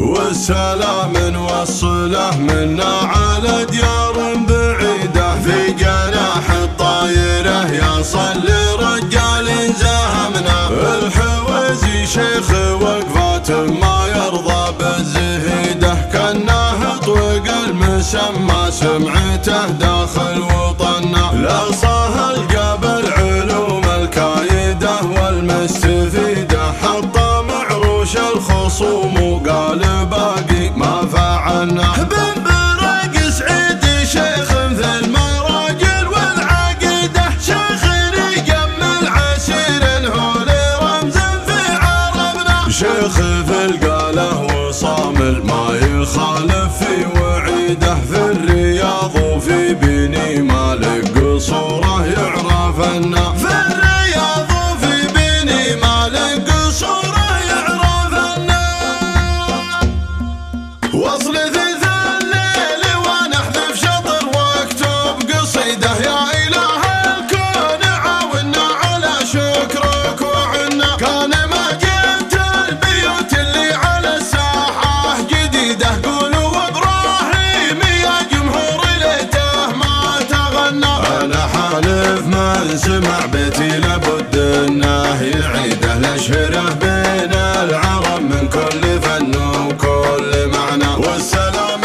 والسلام نوصله منا على ديار بعيدة، في جناح الطايرة يصل رجال زهمنا. الحويزي شيخ وقفات ما يرضى بالزهيدة، كانه طوق المسمى سمعته داخل وطننا. لا صاهل قبل علوم الكايدة والمستفيدة، حط معروش الخصوم وقال باقي ما فعلنا. بن برق سعيد شيخ في المراجل والعقيدة، شيخ يجمل عسير هو رمز في عربنا. شيخ في القاله وصامل ما يخالف في وعيده، في الرياض وفي بني مالك قصوره يعرفنا. في الرياض وفي بني مالك قصوره يعرفنا. وصل ثلث الليل ونحذف شطر واكتب قصيده، يا اله الكون عاونا على شكرك وعنا. كان ما جبت البيوت اللي على الساحه جديده، قولوا ابراهيم يا جمهور ليته ما تغنى. انا حالف من سمع بيتي لابد انه يعيده، لاشهره بين العرب من كل فن وكل معنى. والسلام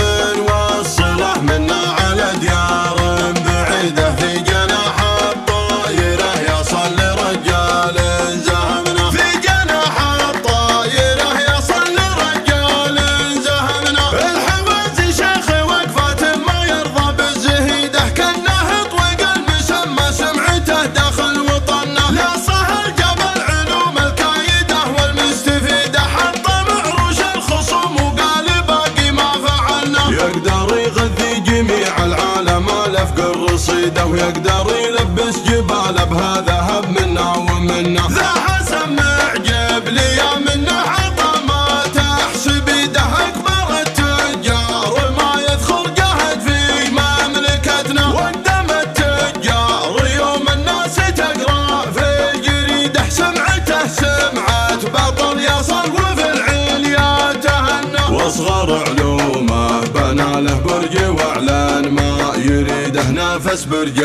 نوصله منا على ديار بعيده، في جناح الطايره يصل رجال زهمنا. في جناح الطايره يصل رجال زهمنا. الحويزي شيخ وقفات ما يرضى بالزهيده، كانه طوق المسمى سمعته داخل وطننا. لا صهل جبل علوم الكايده والمستفيده، حط معروش الخصوم وقال باقي ما فعلنا. يقدر يغذي جميع العالم الف الرصيده، ويقدر يلبس جبال بها ذهب منا ومنا. ذا حسن معجب لي منه عطى ما تحسب يده، اكبر التجار وما يذخر جهد في مملكتنا. وقدم التجار يوم الناس تقرا في الجريده، سمعته سمعت بطل يصل وفي العليا تهنى. واصغر علومه بنى له برج واعلن ما يريده، نافس برج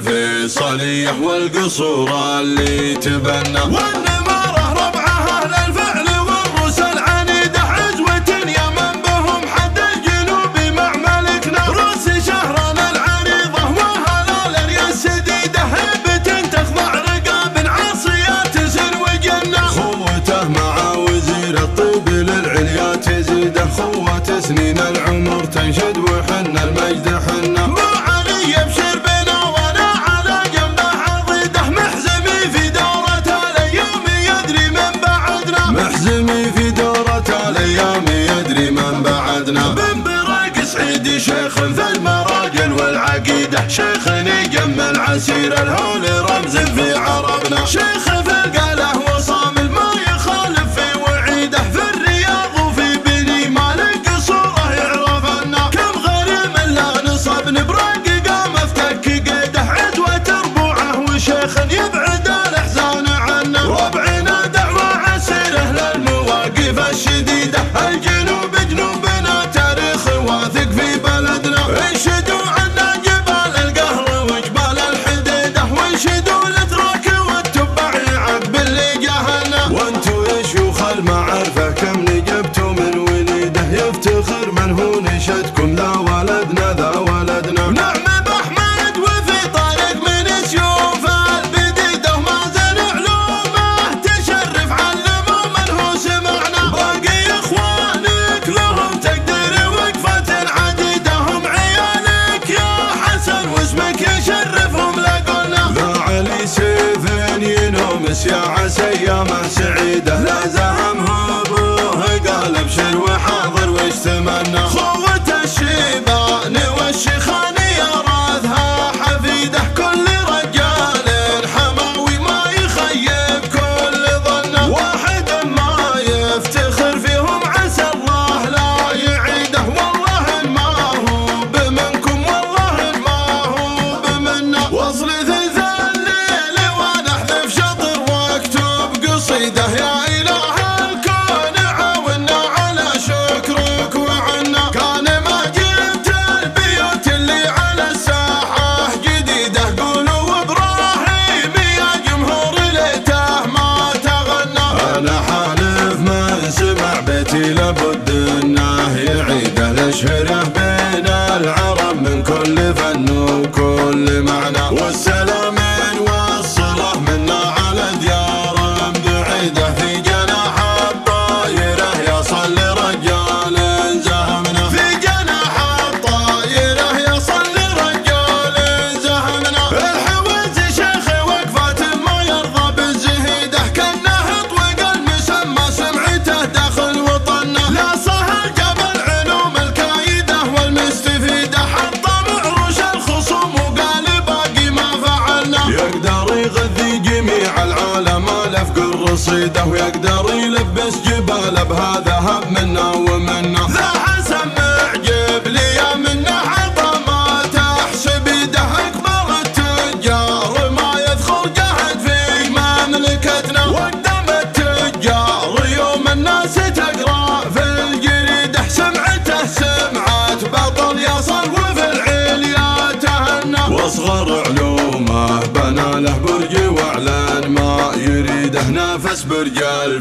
الفيصليه والقصور اللي تبنى. والنماره ربعه اهل الفعل والرسل عنيده، عزوه يمن بهم حد الجنوب مع ملكنا. روس شهرنا العريضه وهلال السديده، هبه تخضع رقاب عاصيات سلوجنا. خوته مع وزير الطب للعليا تزيده، خوة سنين العمر تنشد وحنا المجد حنا. مو علي يبشر بنا وانا على جنبه عضيده، محزمي في دورة الايام يدري من بعدنا. محزمي في دورة الايام يدري من بعدنا. بن برق سعيد شيخ في المراجل والعقيده، شيخ يجمل عسير الهول رمز في عربنا. شيخ في القاله وصامل ما يخالف في وعيده، في الرياض وفي بني مالك قصوره يعرفنا. كم غريم لا نصب نبرق قام افتك قيده، عدوة ربوعه وشيخ يبعد الاحزان عنا. ربعنا دعوة عسيره للمواقف الشديده، الجنوب جنوبنا تاريخ واثق في بلدنا. انشدوا عنا جبال القهر وجبال الحديده، وانشدوا الاتراك والتبع عقب اللي جهلنا. وانتو يا شيوخ المعرفه كم نجبتوا من وليده، يفتخر من هو نشدكم ذا ولدنا ذا ولدنا. نعم باحمد وفي طارق من سيوف البديده، وما زال علومه تشرف علموا من هو سمعنا. باقي اخوانك لهم تقدير وقفه عديده، هم عيالك يا حسن واسمك يشرفهم لقلنا. ذا علي سيف ينومس يا عسى ايامه سعيده، لا زهمه ابوه قال ابشر وحاضر وش تمنى. خوة الشيبان والشيخان يراثها حفيده، كل رجال حماوي ما يخيب كل ظنه. واحد ما يفتخر فيهم عسى الله لا يعيده، والله ما هو بمنكم والله ما هو بمنا. وصل ثلث الليل ونحذف شطر واكتب قصيده، يا اله العريس لابد انه يعيده لشهره بين العرب من كل فن وكل معنى، والسلام والصلة منا على ديار بعيدة في جناح الطايرة يصل رجال زهمنا، في جناح الطايرة يصل رجال زهمنا. الحوز شيخ وقفات ما يرضى بالزهيدة، كانه طوق المسمى سمعته داخل وطنه، لا سهل جبل علوم الكايدة والمستفيدة، حطم عروش الخصوم وقال باقي ما فعلنا. يقدر يغذي جميع العالم الف قرصيده، ويقدر يلبس جبال بها ذهب منا ومنا. ذا حسن معجب لي منه عطى ما تحسب يده، اكبر التجار ما يذخر جهد في مملكتنا، وقدم التجار يوم الناس تقرا في الجريده، سمعته سمعت بطل يصل وفي العليا تهنى، واصغر علومه بنى له برج واعلن ما يريده، نافس برج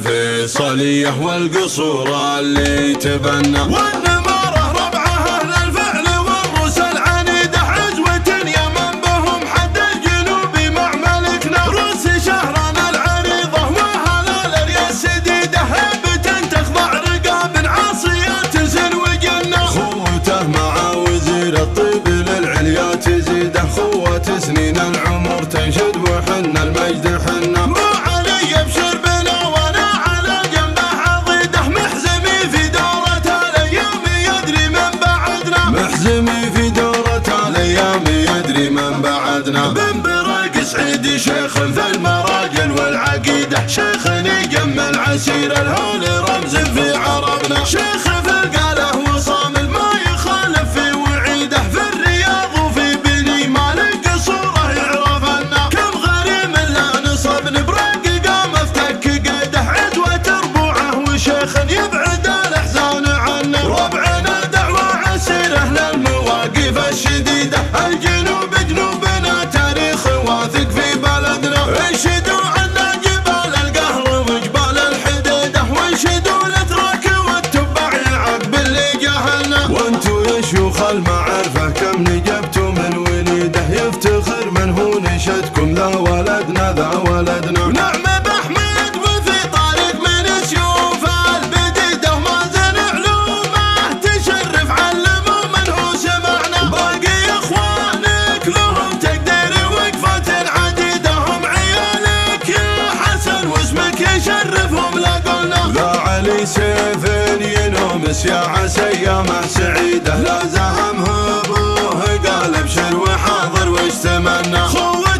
الفيصليه والقصور اللي تبنى، والنماره ربعه اهل الفعل والروس العنيده، عزوه يمن بهم حد الجنوب مع ملكنا، روس شهرنا العريضه وهلال الياس سديده، هيبه تخضع رقاب عاصيه تزن وجنه، خوته مع وزير الطب للعليا تزيده، خوة سنين العمر تنشد وحنا المجد حنا، مو علي ابشر بنا وانا على جنبه عضيده، محزمي في دورة الايام يدري من بعدنا، محزمي في دورة الايام يدري من بعدنا. بن برق سعيد شيخ في المراجل والعقيده، شيخ يجمل عسير الهول رمز في عربنا، شيخ في القاله وصامل ما يخالف في وعيده، في الرياض وفي بني مالك صوره يعرفنا، كم غريم لا نصب نبرق قام افتك قيده، عدوة ربوعه وشيخ يبعد الاحزان عنا، ربعنا دعوة عسيره للمواقف الشديده، الجنوب جنوبنا تاريخ واثق في بلدنا، انشدوا عنا جبال القهر وجبال الحديده، وانشدوا الاتراك والتبع العقب اللي جهلنا، وانتو يا شيوخ المعرفه كم نجبتوا من وليده، يفتخر من هو نشدكم ذا ولدنا ذا ولدنا، نعم باحمد وفي طارق من سيوف البديده، وما زال علومه تشرف علموا من هو سمعنا، باقي اخوانك لهم تقدير وقفة عديده، هم عيالك يا حسن واسمك يشرفهم لا قلنا، ذا علي سيف ينومس يا عسى ايامه سعيده، لا زهمه ابوه قال ابشر وحاضر واجتمعنا،